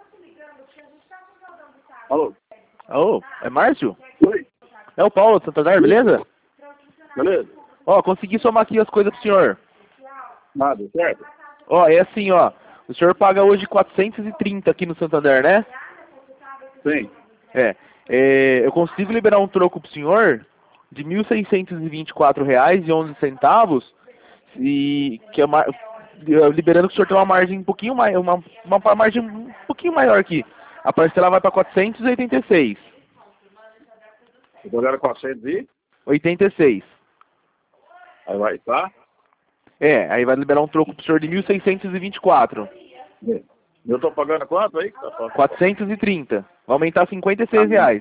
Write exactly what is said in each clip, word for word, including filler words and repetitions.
Alô? Alô, é Márcio? Oi? É o Paulo, do Santander, beleza? Beleza? Ó, consegui somar aqui as coisas pro senhor. Nada, certo? Ó, é assim, ó. O senhor paga hoje quatrocentos e trinta aqui no Santander, né? Sim. É. é eu consigo liberar um troco pro senhor de mil seiscentos e vinte e quatro reais e onze centavos e que é mar... liberando que o senhor tem uma margem um pouquinho mais, uma, uma margem um pouquinho maior aqui. A parcela vai para quatrocentos e oitenta e seis. Eu tô ganhando quatrocentos e... oitenta e seis. Aí vai, tá? É, aí vai liberar um troco pro senhor de mil seiscentos e vinte e quatro. Eu tô pagando quanto aí? quatrocentos e trinta. Vai aumentar cinquenta e seis reais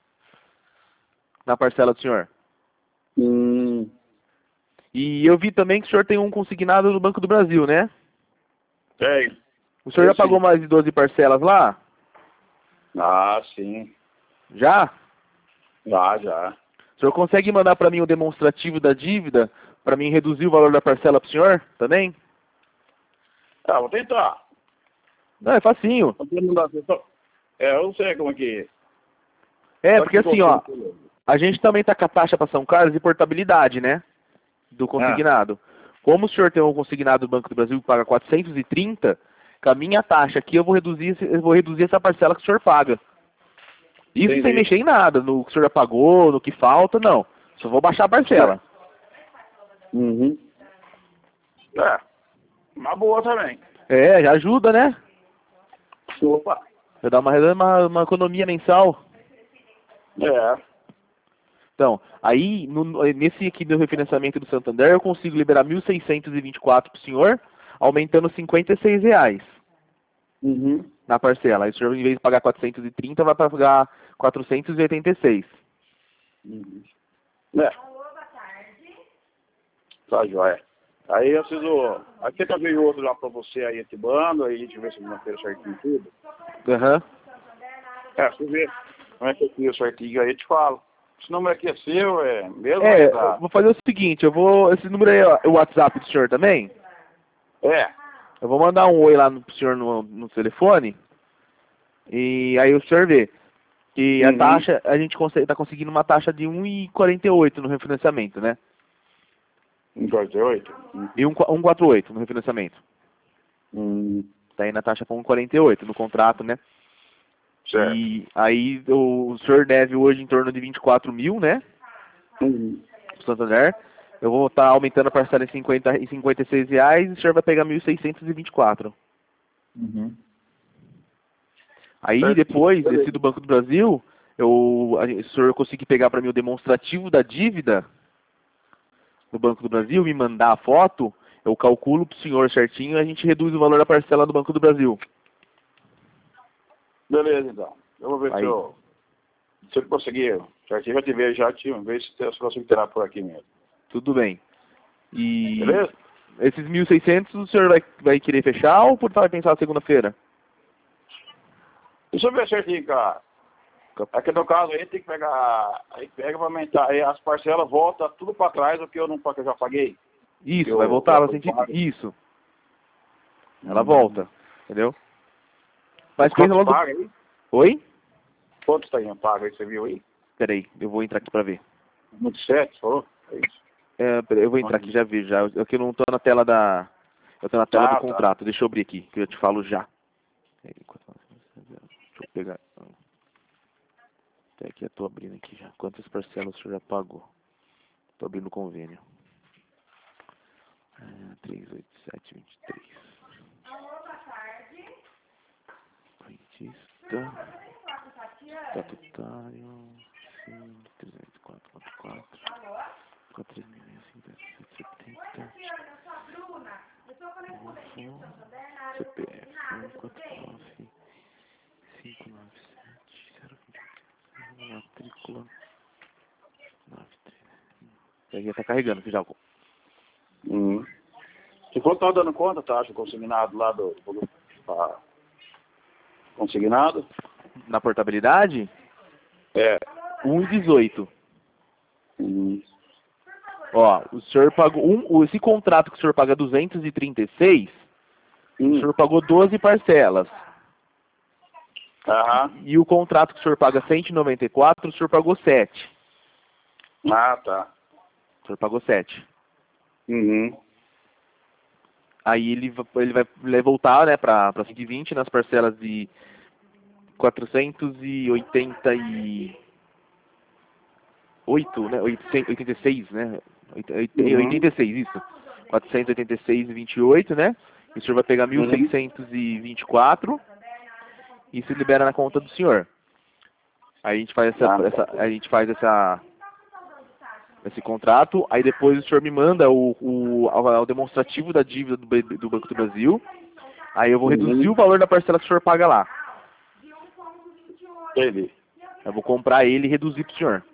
na parcela do senhor. Hum. E eu vi também que o senhor tem um consignado no Banco do Brasil, né? Tem. O senhor já pagou mais de doze parcelas lá? Ah, sim. Já? Já, já. O senhor consegue mandar para mim o demonstrativo da dívida para mim reduzir o valor da parcela para o senhor também? Ah, vou tentar. Não, é facinho. É, eu não sei como é que... É, porque assim, ó, a gente também tá com a taxa para São Carlos de portabilidade, né? Do consignado. Como o senhor tem um consignado do Banco do Brasil que paga quatrocentos e trinta, com a minha taxa aqui eu vou reduzir, eu vou reduzir essa parcela que o senhor paga. Isso Entendi. sem mexer em nada, no que o senhor já pagou, no que falta, não. Só vou baixar a parcela. Uhum. É, uma boa também. É, já ajuda, né? Opa. Já dá uma, uma, uma economia mensal. É. Então, aí, no, nesse aqui do refinanciamento do Santander, eu consigo liberar mil seiscentos e vinte e quatro para o senhor, aumentando cinquenta e seis reais Uhum. na parcela. Aí o senhor, em vez de pagar quatrocentos e trinta, vai pagar quatrocentos e oitenta e seis. Uhum. É. Tá, joia. Aí eu preciso... Aí tenta ver o outro lá pra você aí, esse bando, aí a gente vê segunda-feira certinho tudo. Aham. Uhum. É, você vê como é que eu fiz certinho aí, eu te falo. Esse número aqui é seu, é mesmo? É, Tá? eu vou fazer o seguinte, eu vou... Esse número aí é o WhatsApp do senhor também? É. Eu vou mandar um oi lá no pro senhor no, no telefone, e aí o senhor vê. E a Uhum. taxa, a gente consegue, tá conseguindo uma taxa de um vírgula quarenta e oito no refinanciamento, né? um quarenta e oito? Uhum. E um vírgula quarenta e oito no refinanciamento. Hum, Tá aí na taxa para um vírgula quarenta e oito no contrato, né? certo. E aí o, o senhor deve hoje em torno de vinte e quatro mil, né? Uhum. Pro Santander. Eu vou estar aumentando a parcela em, cinquenta, em cinquenta e seis reais e o senhor vai pegar mil seiscentos e vinte e quatro. Uhum. Aí Certo. depois, Beleza. esse do Banco do Brasil, eu, a, o senhor conseguir pegar para mim o demonstrativo da dívida do Banco do Brasil, me mandar a foto, eu calculo pro senhor certinho e a gente reduz o valor da parcela do Banco do Brasil. Beleza, então. Eu vou ver Aí. se eu, se eu conseguir. Certinho, eu te vejo já, te ver se eu consigo tirar por aqui mesmo. Tudo bem. E Beleza? esses mil e seiscentos o senhor vai, vai querer fechar ou por vai pensar segunda-feira? Deixa eu ver certinho, cara. Aqui no caso aí tem que pegar. Aí pega pra aumentar. Aí as parcelas voltam tudo pra trás do que eu não que eu já paguei. Isso, eu, vai voltar, vai eu sentir. pago. Isso. Ela Hum. volta, entendeu? Mas pensa Quantos logo. paga aí? Oi? Quantos tá aí paga aí, você viu aí? Peraí, eu vou entrar aqui pra ver. Muito sete, falou? É isso. É, peraí, eu vou entrar aqui, já vi, já. Eu que não tô na tela da. Eu tô na tela Ah, do tá. contrato. Deixa eu abrir aqui, que eu te falo já. Deixa eu pegar. Até aqui eu tô abrindo aqui já. Quantas parcelas o senhor já pagou? Tô abrindo o convênio. É, três, oito, sete, vinte e três. Rentista. Estatutário. Sim, trezentos e quatro, quatro, quatro, três mil e setenta. C P F um quatro nove cinco nove sete zero vinte e oito. Matrícula nove três. Já tá carregando aqui já. Hum. Se for tá dando conta, tá? Acho consignado lá do. do tá. Consignado? Na portabilidade? É. um e dezoito. Hum. Ó, o senhor pagou. Um, esse contrato que o senhor paga duzentos e trinta e seis, Hum. o senhor pagou doze parcelas. Aham. E o contrato que o senhor paga cento e noventa e quatro, o senhor pagou sete. Ah, tá. O senhor pagou sete. Uhum. Aí ele, va- ele vai, ele vai voltar, né, para cento e vinte nas parcelas de quatrocentos e oitenta e oito, né, oitocentos e oitenta e seis, né, oit- oit- Uhum. oitenta e seis, isso. quatrocentos e oitenta e seis e vinte e oito, né, e o senhor vai pegar mil Uhum. seiscentos e vinte e quatro e se libera na conta do senhor. Aí a gente faz essa, Ah, tá. essa a gente faz essa esse contrato, aí depois o senhor me manda o, o, o demonstrativo da dívida do, B- do Banco do Brasil, aí eu vou reduzir Uhum. o valor da parcela que o senhor paga lá. Entendi. Eu vou comprar ele e reduzir pro senhor.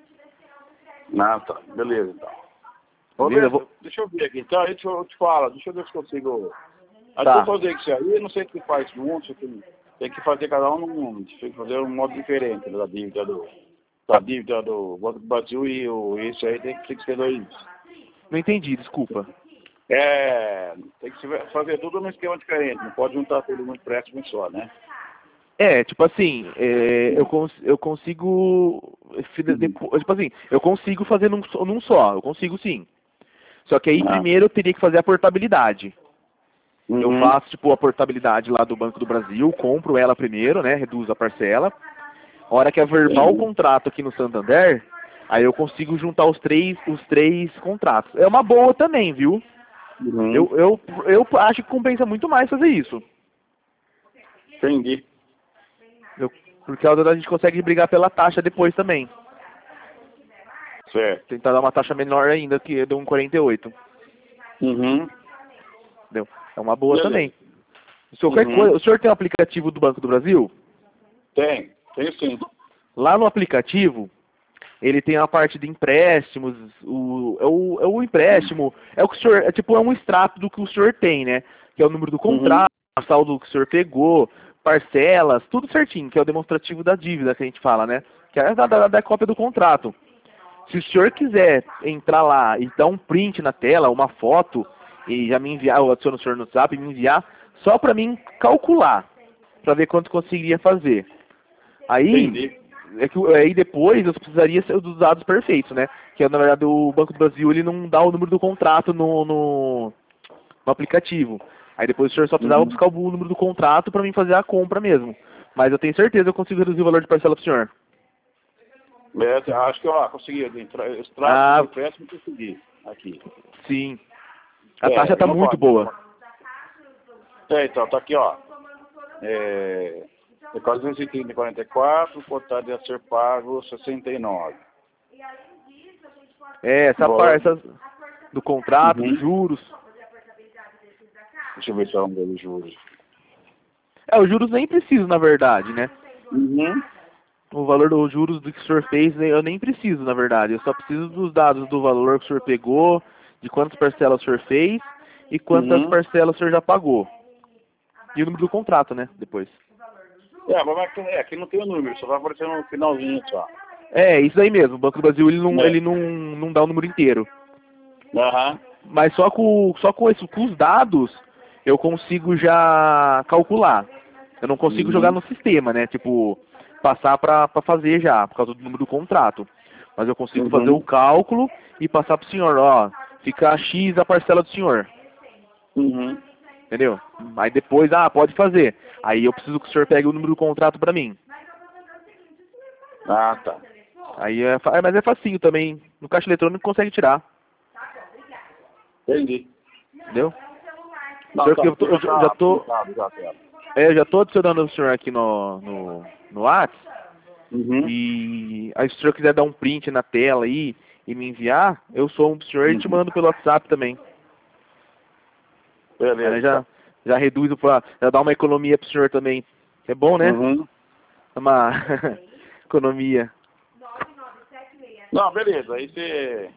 Ah, tá. Beleza, então. Ô, Beleza? Eu Beto, vou... deixa eu ver aqui. Então, aí deixa eu te falar. Deixa eu ver se consigo... Aí Tá. vou fazer isso aí. Eu não sei o que faz junto. Tem, tem que fazer cada um num... Tem que fazer um modo diferente da dívida do... Da dívida do Banco do Brasil e o, esse aí tem que, tem que ser dois. Não entendi, desculpa. É... Tem que se- fazer tudo num esquema diferente. Não pode juntar tudo num empréstimo só, né? É, tipo assim, é, eu, cons eu consigo... se de- depo- Tipo assim, eu consigo fazer num, só- num só, eu consigo sim. Só que aí Ah. primeiro eu teria que fazer a portabilidade. Eu Uhum. faço, tipo, a portabilidade lá do Banco do Brasil, compro ela primeiro, né, reduzo a parcela. A hora que averbar o contrato aqui no Santander, aí eu consigo juntar os três, os três contratos. É uma boa também, viu? Uhum. Eu, eu, eu acho que compensa muito mais fazer isso. Entendi. Eu, porque a gente consegue brigar pela taxa depois também. Certo. Tentar dar uma taxa menor ainda, que é de um quarenta e oito. Uhum. Entendeu? É uma boa Beleza. também. O senhor, qualquer Uhum. coisa- o senhor tem o aplicativo do Banco do Brasil? Tem. Tem sim. Lá no aplicativo, ele tem a parte de empréstimos, o, é, o, é o empréstimo, é o que o senhor, é tipo, é um extrato do que o senhor tem, né? Que é o número do Uhum. contrato, o saldo que o senhor pegou, parcelas, tudo certinho, que é o demonstrativo da dívida que a gente fala, né? Que é da, da, da cópia do contrato. Se o senhor quiser entrar lá e dar um print na tela, uma foto, e já me enviar, eu adiciono o senhor no WhatsApp e me enviar, só para mim calcular, para ver quanto conseguiria fazer. Aí, Entendi. é que, aí depois eu precisaria ser dos dados perfeitos, né? Que é, na verdade o Banco do Brasil ele não dá o número do contrato no, no, no aplicativo. Aí depois o senhor só precisava Uhum. buscar o número do contrato para mim fazer a compra mesmo. Mas eu tenho certeza que eu consigo reduzir o valor de parcela pro senhor. É, acho que ó, consegui. Extrato Ah, do empréstimo consegui. Aqui. sim. A É, taxa tá então muito pode. boa. É, então, tá aqui, ó. É, é quatrocentos e trinta e quarenta e quatro, cotado a ser pago sessenta e nove. É, essa Valor. parte essa do contrato, Uhum. dos juros. Deixa eu ver se é um deles juros. É, os juros nem preciso, na verdade, né? Uhum. O valor dos juros do que o senhor fez, né, eu nem preciso, na verdade. Eu só preciso dos dados do valor que o senhor pegou, de quantas parcelas o senhor fez e quantas Uhum. parcelas o senhor já pagou. E o número do contrato, né, depois. É, mas aqui, é, aqui não tem o número, só vai aparecer no finalzinho só. É, isso aí mesmo. O Banco do Brasil, ele não, É. ele não, não dá o número inteiro. Aham. Mas só com, só com, isso, com os dados, eu consigo já calcular. Eu não consigo Uhum. jogar no sistema, né? Tipo, passar pra, pra fazer já, por causa do número do contrato. Mas eu consigo Uhum. fazer o cálculo e passar pro senhor, ó, fica X a parcela do senhor. Uhum. Entendeu? Aí depois, ah, pode fazer. Aí eu preciso que o senhor pegue o número do contrato pra mim. Ah, tá. Aí é, fa- é, mas é facinho também. No caixa eletrônico consegue tirar. Entendi. Entendeu? Não, Senhor, tá, que eu, tô- eu já já tô, tá, já, já. é, eu já tô adicionando o senhor aqui no, no, no WhatsApp. Uhum. E aí se o senhor quiser dar um print na tela aí e me enviar, eu sou um senhor e te mando pelo WhatsApp também. Beleza. Aí já, já reduz, o- já dá uma economia pro senhor também. É bom, né? Uhum. Uma economia. Não, beleza. Aí você...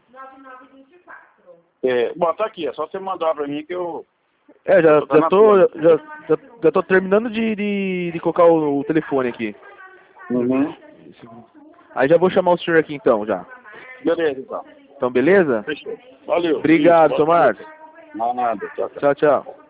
É, bom, tá aqui. É só você mandar pra mim que eu... É, já, Tá já na tô, tela. já, já, já tô terminando de, de, de colocar o, o telefone aqui. Uhum. Aí já vou chamar o senhor aqui então, já. Beleza, então. Então, beleza? Fechou. Valeu. Obrigado, Isso, seu boa Marcos. tarde. Nada. Tchau, tchau. Tchau, tchau.